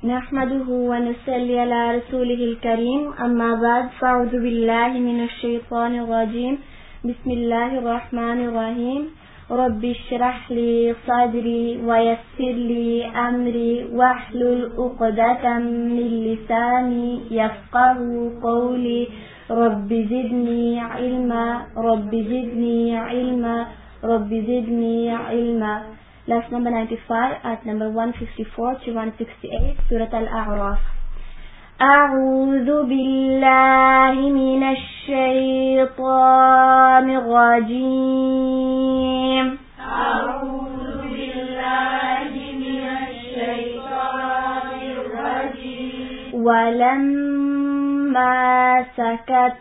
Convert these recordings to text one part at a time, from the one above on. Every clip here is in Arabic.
نحمده ونصلي على رسوله الكريم أما بعد فأعوذ بالله من الشيطان الرجيم بسم الله الرحمن الرحيم رب اشرح لي صدري ويسر لي أمري واحلل عقدة من لساني يفقه قولي رب زدني علما رب زدني علما رب زدني علما. Last number 95 at number 154 to 168 Surah Al-A'raf. أعوذ بالله من الشيطان الرجيم. أعوذ بالله من الشيطان الرجيم. ولما سكت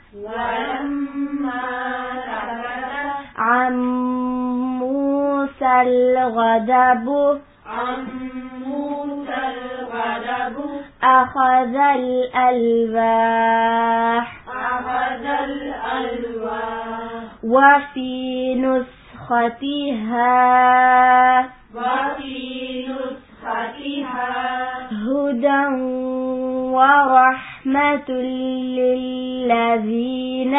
عن موسى الغضب أخذ الألواح وفي نسختها هدى ورحمة للذين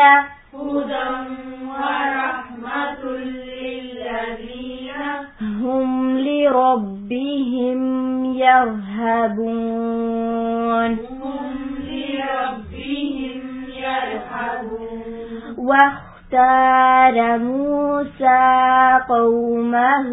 هم لربهم يرهبون. واختار موسى قومه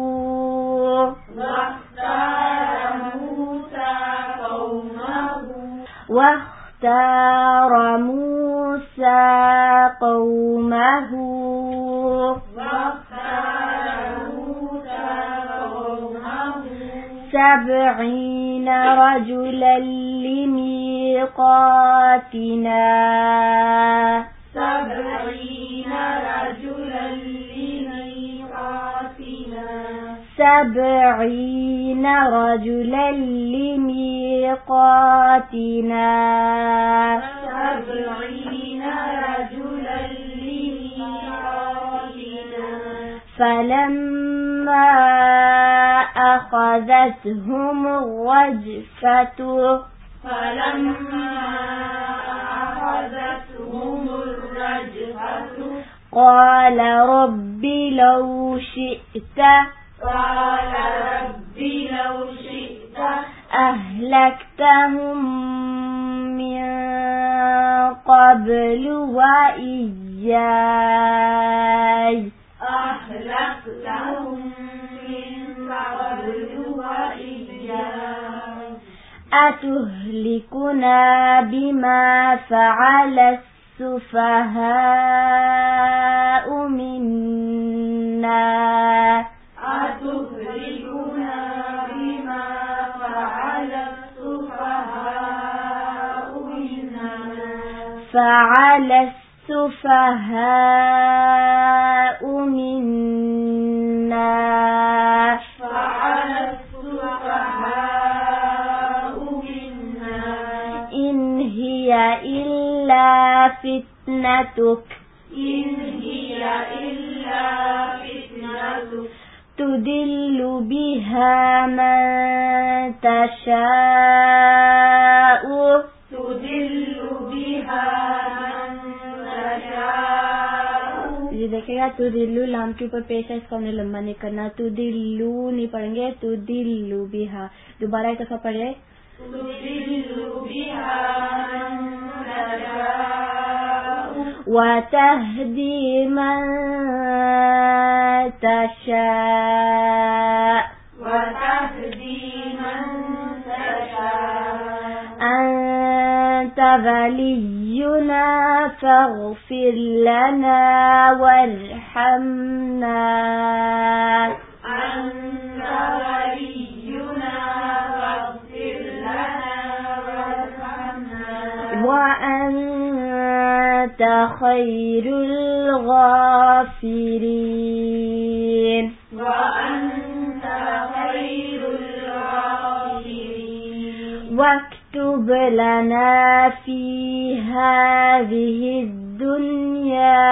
سبعين رجلا لميقاتنا فلما أخذتهم الرجفة قال رب لو شئت أهلكتهم من قبل وإياي أتهلكنا بما فعل السفهاء منا إن هي إلا فتنتك تدل بها من تشاء ये देखिएगा तुदिल्लू लाम के ऊपर पेश है, इसको हमने लंबा नहीं करना. तुदिल्लू नहीं पढ़ेंगे, तुदिल्लू बिहा. दोबारा एक दफा पढ़े. वतहदी मन तशा أنت ولينا فاغفر لنا وارحمنا وأنت خير الغافرين. واكتب لنا في هذه الدنيا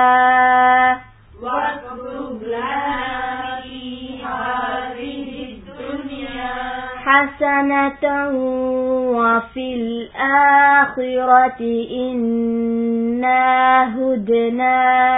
حسنة وفي الآخرة إنا هدنا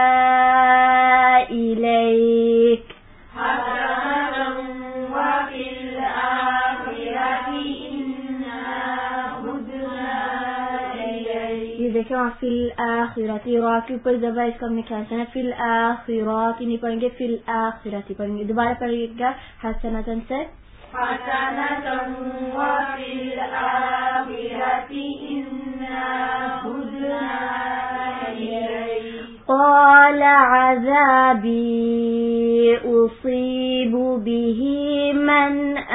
إليك حسنة وفي الآخرة إنا هدنا إليك. ये देखें वहाँ फिल आखिरती रा के ऊपर जब इसका हमने क्या है फिल आखिरती नहीं पढ़ेंगे फिल आखिरती पढ़ेंगे दोबारा पढ़िएगा हसनतन से حسنة وفي الآخرة إنا هدنا إليك. قال عذابي أصيب به من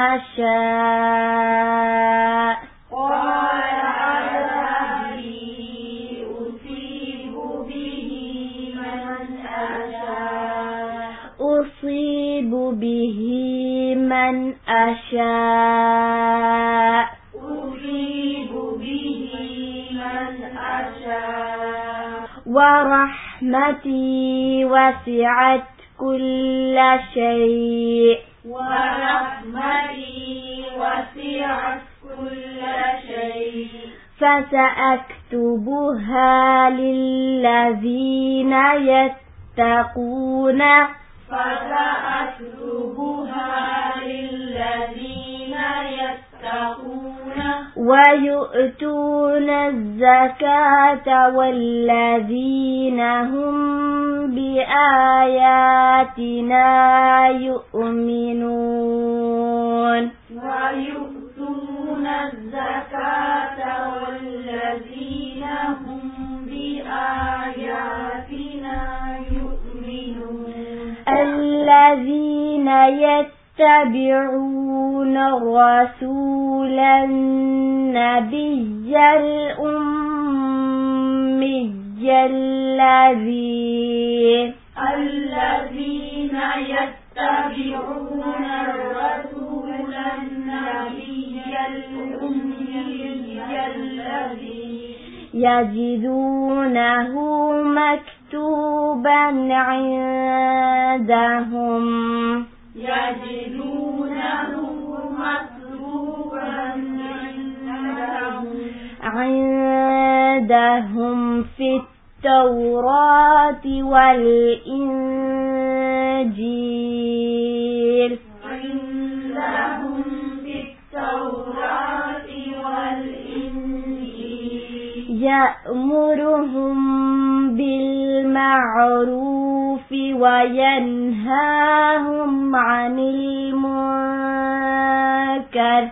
أشاء قال عذابي أصيب به من أشاء أصيب به من أشاء أصيب به من أشاء ورحمتي وسعت كل شيء ورحمتي وسعت كل شيء فسأكتبها للذين يتقون فسأكتبها للذين يتقون ويؤتون الزكاة والذين هم بآياتنا يؤمنون ويؤتون الزكاة والذين هم بآياتنا يؤمنون الذين يتبعون الرسول النبي الأمي الذين يتبعون الرسول النبي الأمي الذي يجدونه مكتوبا عندهم عندهم في التوراة والإنجيل يأمرهم بالمعروف وينهاهم عن المنكر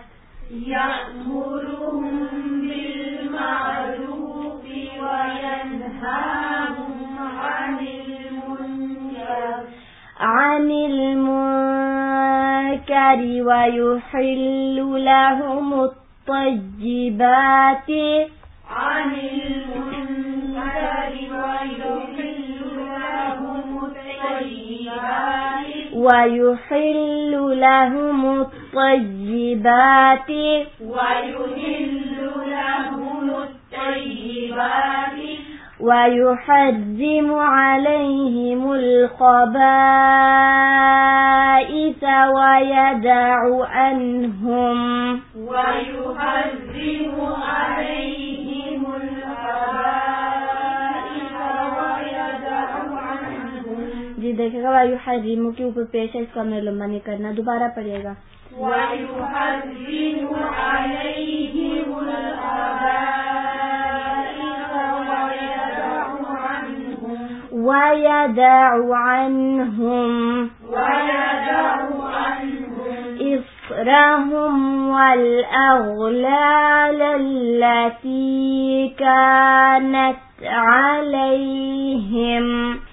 ويحل لهم الطيبات ويحرم عليهم الخبائث ويدع عنهم जी देखेगा वयुहर्रिमु के ऊपर पेश है इसका हमने लंबा नहीं करना दोबारा पढ़िएगा ويدع عنهم إصرهم والأغلال التي كانت عليهم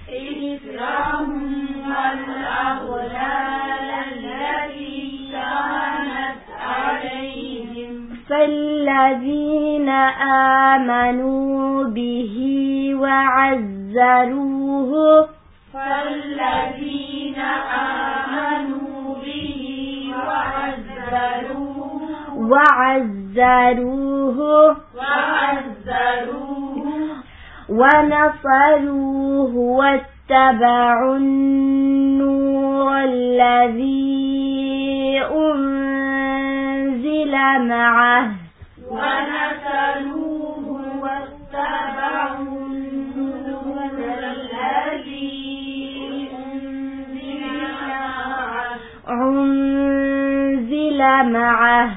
فالذين آمنوا به وعزروه ونصروه واتبعوا النور الذي أنزل معه ونسلوه واتبعوا النور الذي أنزل معه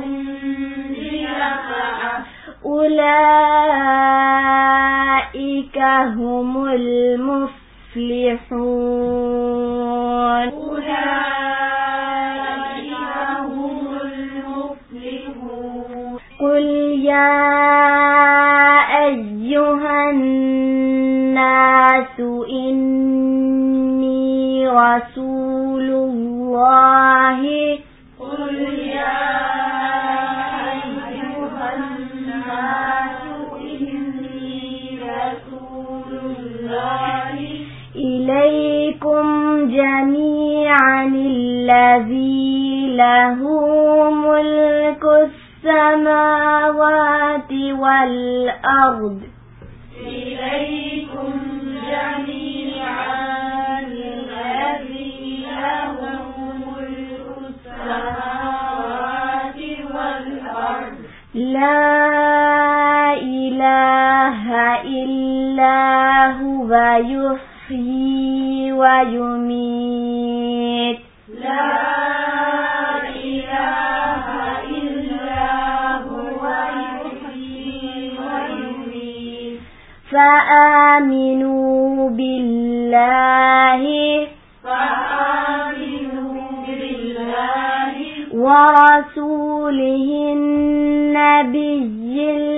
أولئك هم المفلحون. قل يا أيها الناس إني رسول الله إليكم جميعا الذي له ملك السماوات والأرض إليكم جميعا الذي له ملك السماوات والأرض لا إله إلا هو يحيي ويميت لا إله إلا هو يحيي ويميت فآمنوا بالله ورسوله النبي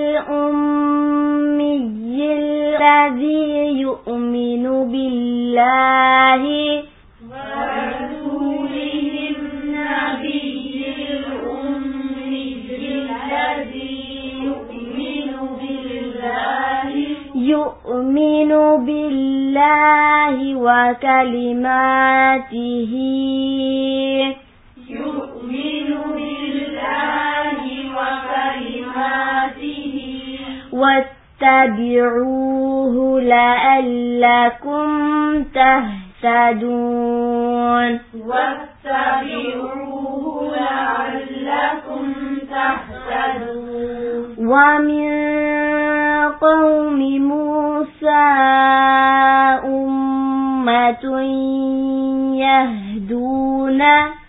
الأمي الذي يؤمن بالله وكلماته واتبعوه لعلكم تهتدون. ومن قوم موسى أمة يهدون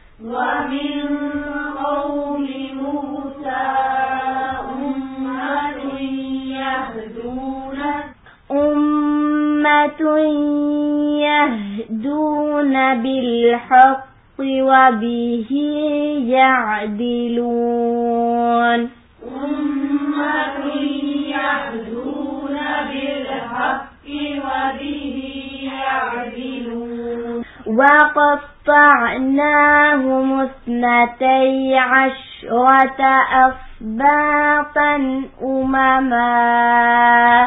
بالحق وبه يعدلون. وقطعناهم 12 أسباطا أمما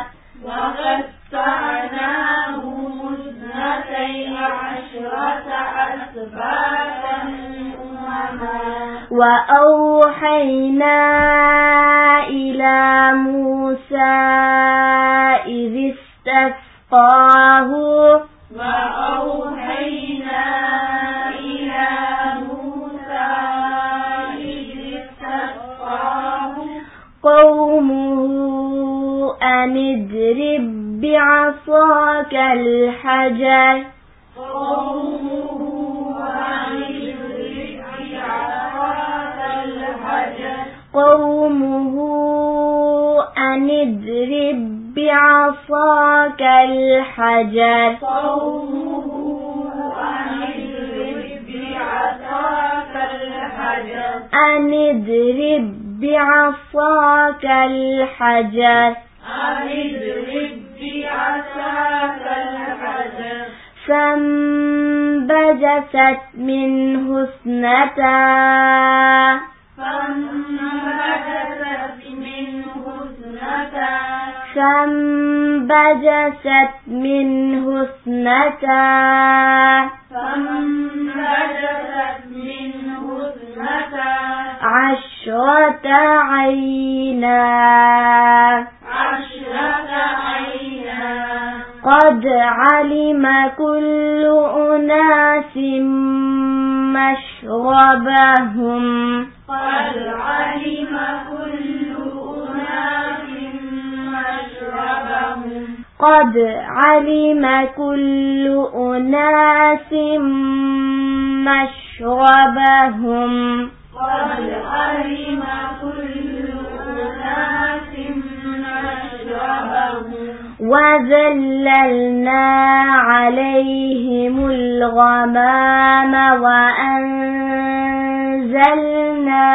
وأوحينا إلى موسى إذ استسقاه قومه أن اضرب بعصاك الحجر أن اضرب بعصاك الحجر فانبجست منه اثنتا عشرة عينا قد علم كل أناس مشربهم قد علم كل أناس مشربهم قد علم كل أناس مشربهم قد علم كل أناس مشربهم وذللنا عليهم الغمام وأنزلنا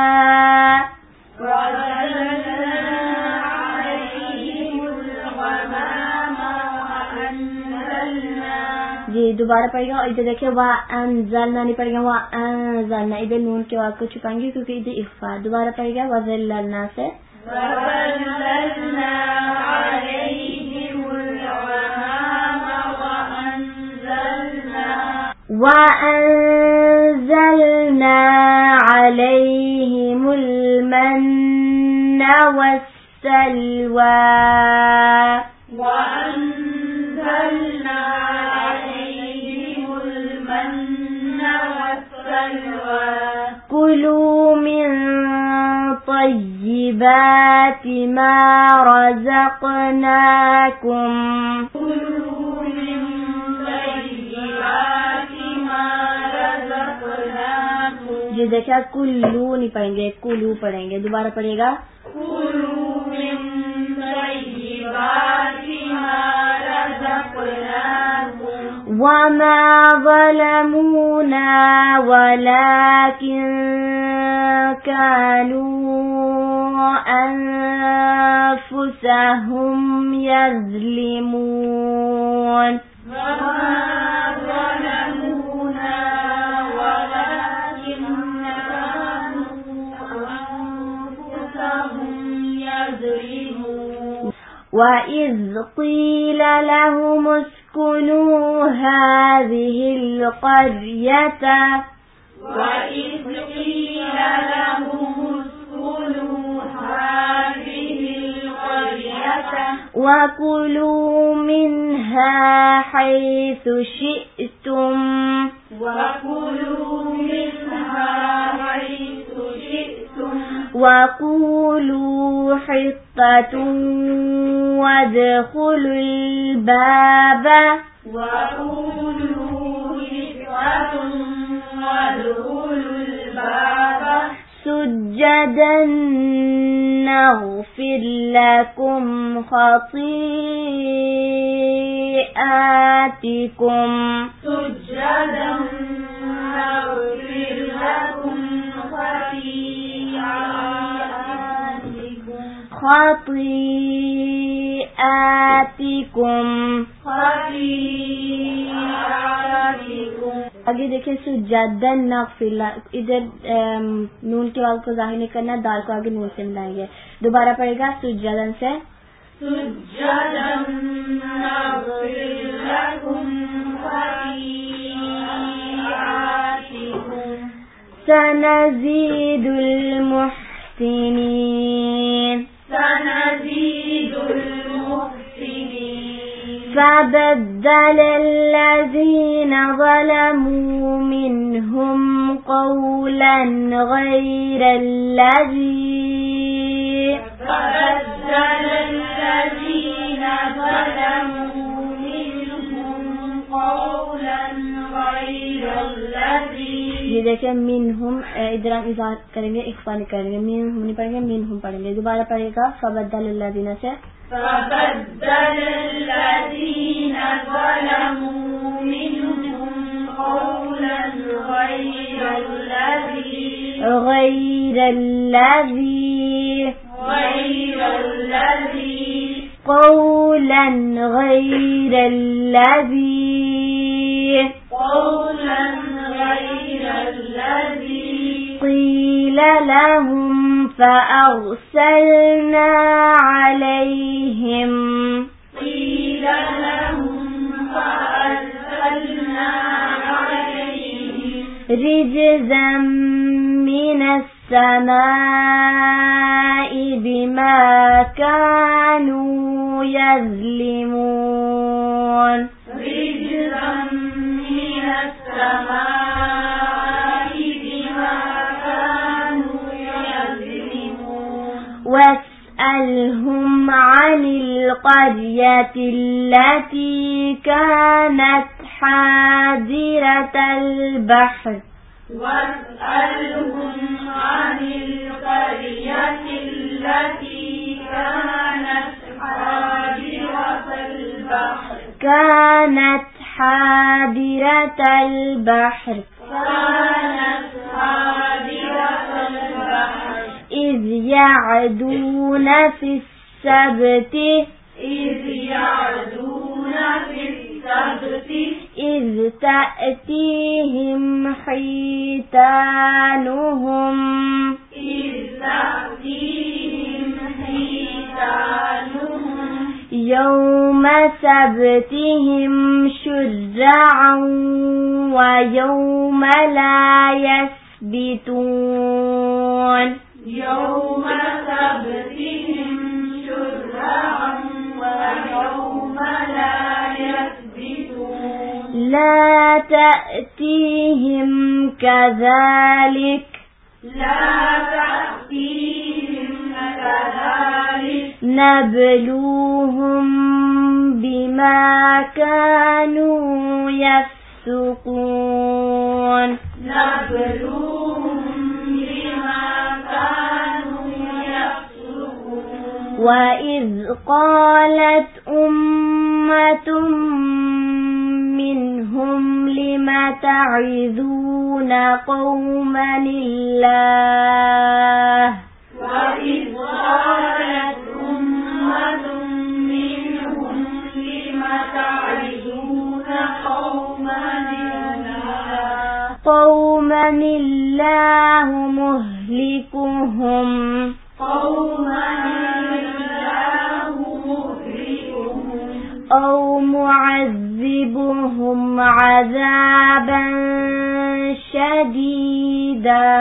जी दोबारा पढ़ेगा। और इधर देखिए वा अनज़लना नहीं पढ़ेगा, वा अनज़लना, इधर नून के वाक़ को छुपाएंगे क्योंकि इधर इख्फा। दोबारा पढ़ेगा वज़ल्ललना से وأنزلنا عليهم المن والسلوى وأنزلنا عليهم المن والسلوى كلوا من طيبات ما رزقناكم जी देखिए कुल्लू नहीं पढ़ेंगे, कुलू पढ़ेंगे। दोबारा पढ़ेगा वमा ज़लमूना वलाकिन कानू अनफुसहुम यज़लिमून وإذ قيل لهم اسكنوا هذه القرية وكلوا منها حيث شئتم وقولوا حطة وادخلوا الباب سجدا نغفر لكم خطيئاتكم आगे देखिए सुजदन नगफिर, इधर नून के वाक़ को ज़ाहिर नहीं करना, दाल को आगे नून से मिलाएंगे। दोबारा पढ़ेगा सुजदन से सनज़ीदुल मुहसिनीन فبدل الذين ظلموا منهم قولا غير الذي ये देखिए मिनहुम, इधर हम इज़हार करेंगे, इख्फा नहीं करेंगे, मिनहुम नहीं पढ़ेंगे, मिनहुम पढ़ेंगे। दोबारा पढ़ेगा फबद्दल अल्लज़ीना से فبدل الذين ظلموا منهم قولا غير الذي قولا غير الذي قيل لهم فأرسلنا عليهم رجزا من السماء بما كانوا يظلمون واسألهم عن القرية التي كانت حاضرة البحر واسألهم عن القرية التي كانت حاضرة البحر إذ يعدون في السبت إذ تأتيهم حيتانهم يوم سبتهم شرعا ويوم لا يسبتون لا تأتيهم كذلك نبلوهم بما كانوا يفسقون وإذ قالت أمة منهم لم تعظون قوما الله قوما الله مهلكهم أو معذبهم عذابا شديدا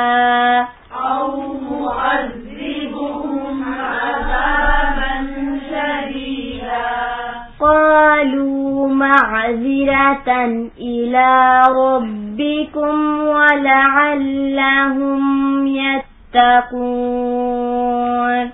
قالوا معذرة إلى ربكم ولعلهم يتقون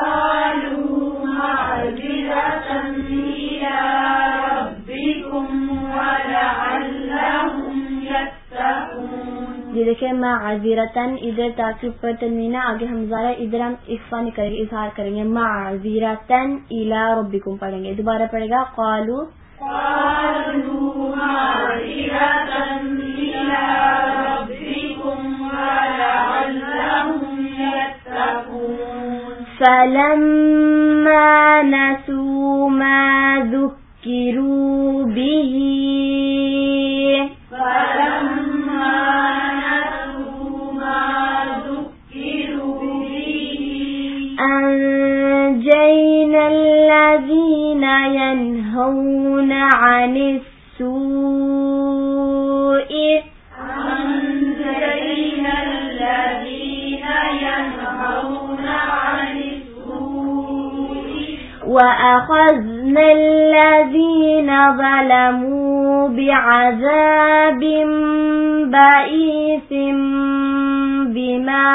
ये देखिए माज़ीरतन इधर ताक़ीब पर तन्वीन आगे हमज़ा इधर हम इख्फा नहीं करेंगे इज़हार करेंगे माज़ीरतन इला रब्बिकुम पढ़ेंगे दोबारा पढ़ेगा क़ालू माज़ीरतन इला रब्बिकुम वलअल्लहुम यत्तक़ून फलम्मा नसू मा ذुक्किरू बिही أنجينا الذين ينهون عن السوء وأخذنا الذين ظلموا بعذاب بئيس بما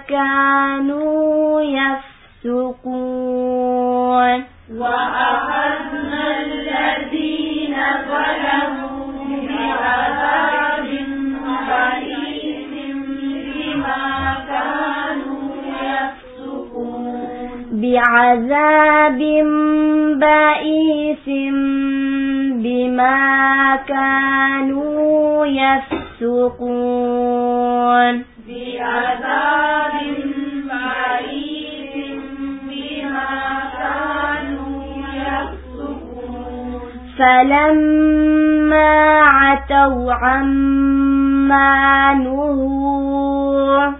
كانوا يفسقون وأخذنا الذين ظلموا بعذاب بئيس بما كانوا يفسقون بعذاب بئيس بما كانوا يفسقون بعذاب بئيس بما كانوا يفسقون فلما عتوا عما نهوا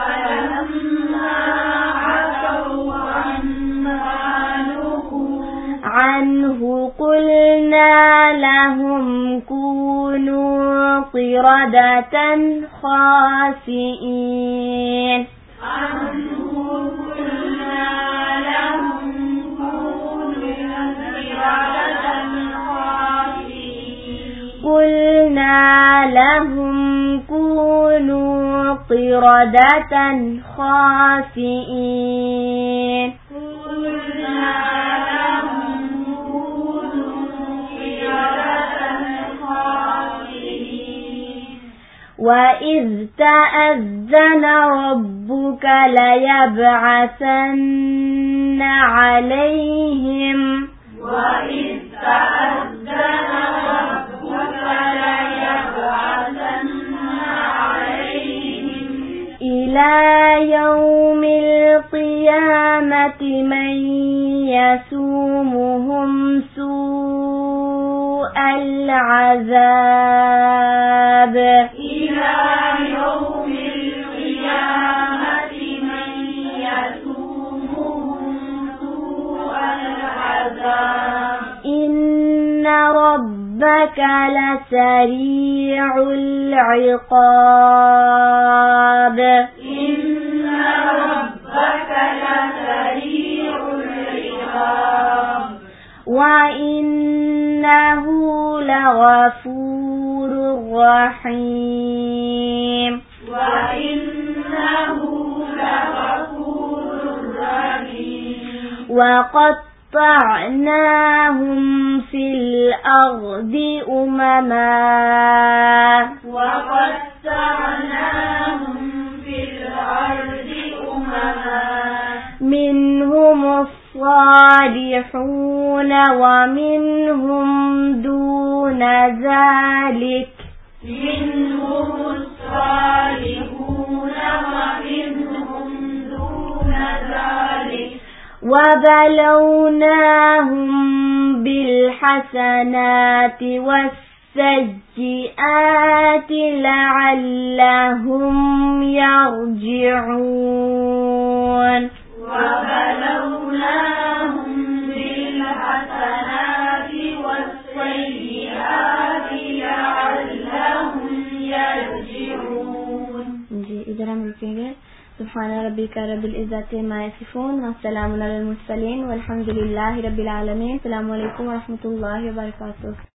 عنه قلنا لهم كونوا قردة خاسئين قلنا لهم كونوا قردة خاسئين وإذ تأذن ربك ليبعثن عليهم إلى يوم القيامة من يسومهم سوء العذاب إن ربك لسريع العقاب وإنه لغفور رحيم وقطعناهم في الأرض أمما منهم الصالحون ومنهم دون ذلك وبلوناهم بالحسنات والسيئات لعلهم يرجعون जी इधर हम रुकेंगे। सुब्हान रब्बिका रब्बिल इज्जति अम्मा यसिफून व सलामुन अलल मुरसलीन वल्हम्दुलिल्लाहि रब्बिल आलमीन। अस्सलामु अलैकुम व रहमतुल्लाहि व बरकातुहू।